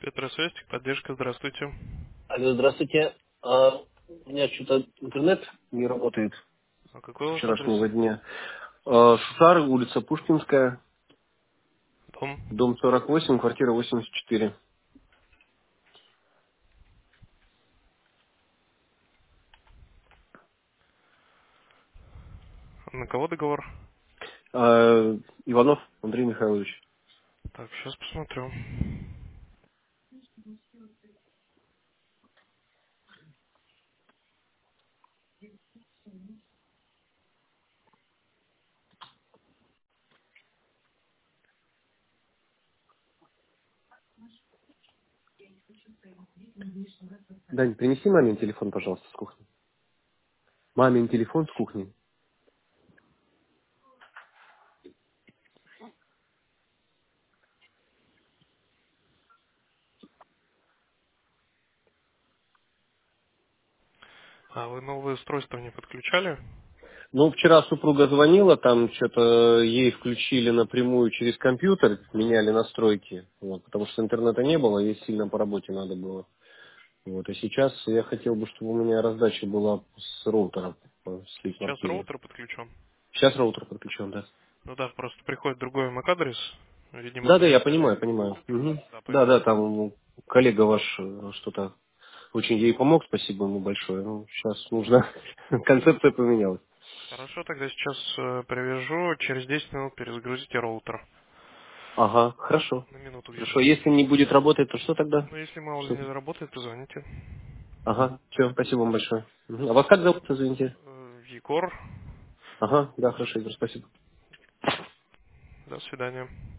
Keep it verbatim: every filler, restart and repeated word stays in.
Петросвязь, поддержка, здравствуйте. Алло, здравствуйте. А, у меня что-то интернет не работает А какой с у вас адрес? вчерашнего дня. А, Шусар, улица Пушкинская, Дом. дом сорок восемь, квартира восемьдесят четыре. На кого договор? А, Иванов Андрей Михайлович. Так, сейчас посмотрю. Дань, принеси мамин телефон, пожалуйста, с кухни. Мамин телефон с кухни. А вы новое устройство не подключали? Ну, вчера супруга звонила, там что-то ей включили напрямую через компьютер, меняли настройки, вот, потому что интернета не было, ей сильно по работе надо было. Вот, и сейчас я хотел бы, чтобы у меня раздача была с роутера по всей Сейчас квартире. роутер подключен. Сейчас роутер подключен, да. Ну да, просто приходит другой эм эй-адрес. Видимо, Да, да, при я связи. понимаю, понимаю. Мгм. Да, Да, да, поэтому... там коллега ваш э, что-то очень ей помог, спасибо ему большое. Ну, сейчас нужно, концепция поменялась. Хорошо, тогда сейчас э, привяжу. Через десять минут перезагрузите роутер. Ага, хорошо. На минуту где-то. Хорошо, если не будет работать, то что тогда? Ну, если мало ли Что? не заработает, позвоните. Ага, все, спасибо вам большое. Мгм. А вас как зовут, извините? Э, Егор, Ага, да, хорошо, Игорь, спасибо. до свидания.